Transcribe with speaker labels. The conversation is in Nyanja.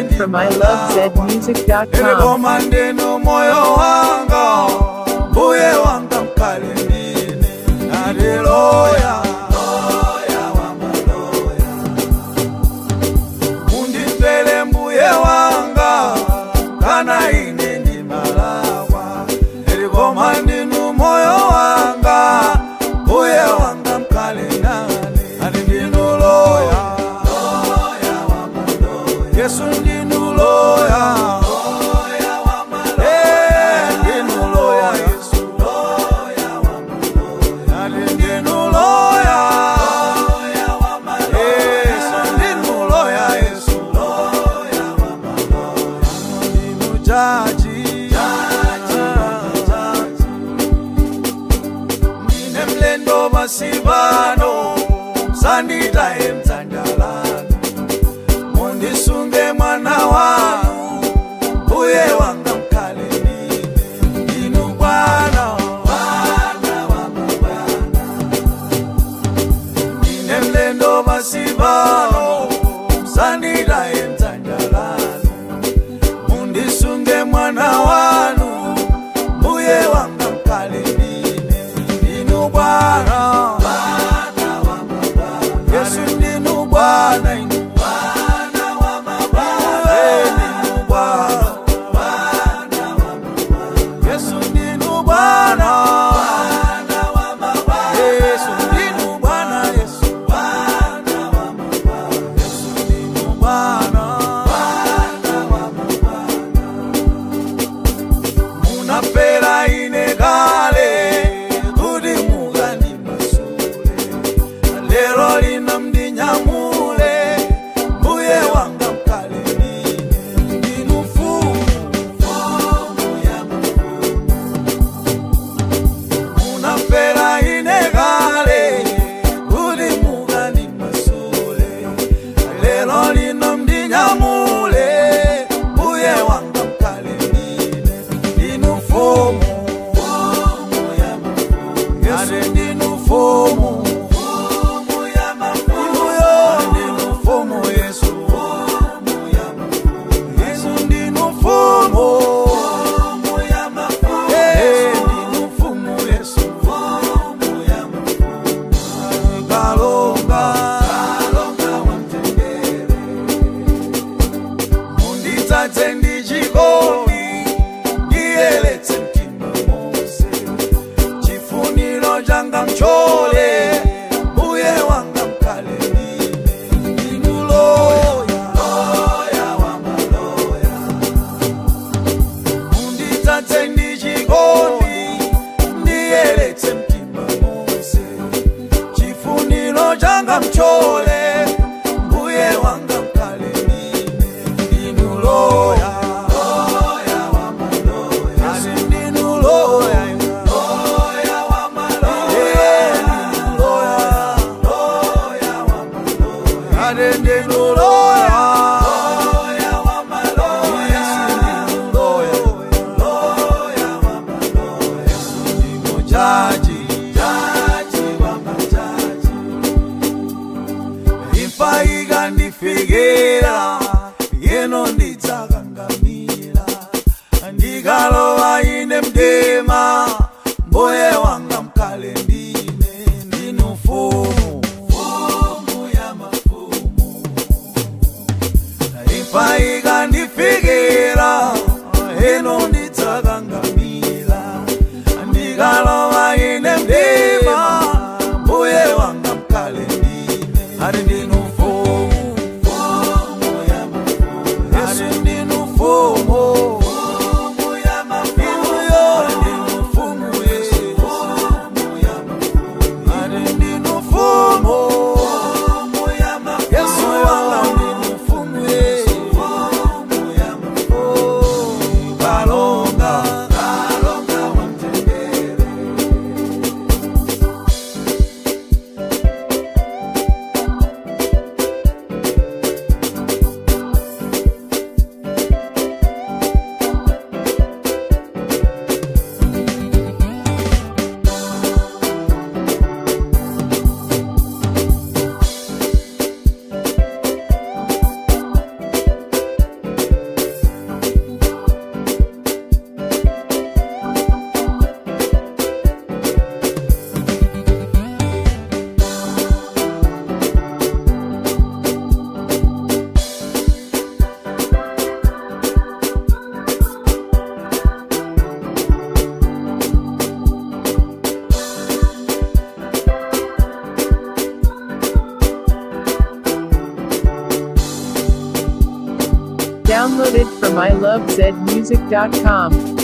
Speaker 1: from ilovezmusic.com.
Speaker 2: Elikoma ndinu moyo wanga, mbuye wanga mkale ndine. Haleluya, loya wa maloya. Mundipele mbuye wanga, kana ine ndi malawa. Elikoma ndinu moyo wanga, mbuye wanga mkale nane. Ani ndinu loya, loya wa maloya. Yesu ndinu loya. Sibano sandita emzandalana mundisunge mwana wanu uye wanga mkale ndinu Bwana Bwana wa mabwana nine mlendo basibano sandita emzandalana mundisunge mwana wanu uye wanga mkale ndinu Bwana Bwana inu Bwana wa mabwana ndinu Bwana Bwana wa mabwana Yesu ndinu Bwana Bwana wa mabwana Yesu ndinu Bwana Yesu Bwana wa mabwana Yesu ndinu Bwana Bwana wa mabwana munapera ine kale kuti mugani masule lero lina mdinyamu mchole mbuye wanga mkale ndinu loya loya wa maloya Yesu ndinu loya loya wa maloya ndinu loya loya wa maloya ndinu loya loya wa maloya Yesu ndinu loya loya wa maloya Yesu ndinu jaji Faiga ndifigera yeno nditsakangamira ndikalowa ine mdema mbuye wanga mkale ndine ndinu mfumu mfumu ya mafumu Faiga ndifigera yeno nditsakangamira ndikalowa ine mdema mbuye wanga mkale ndine ari ndinu no
Speaker 1: Download it from ilovezmusic.com.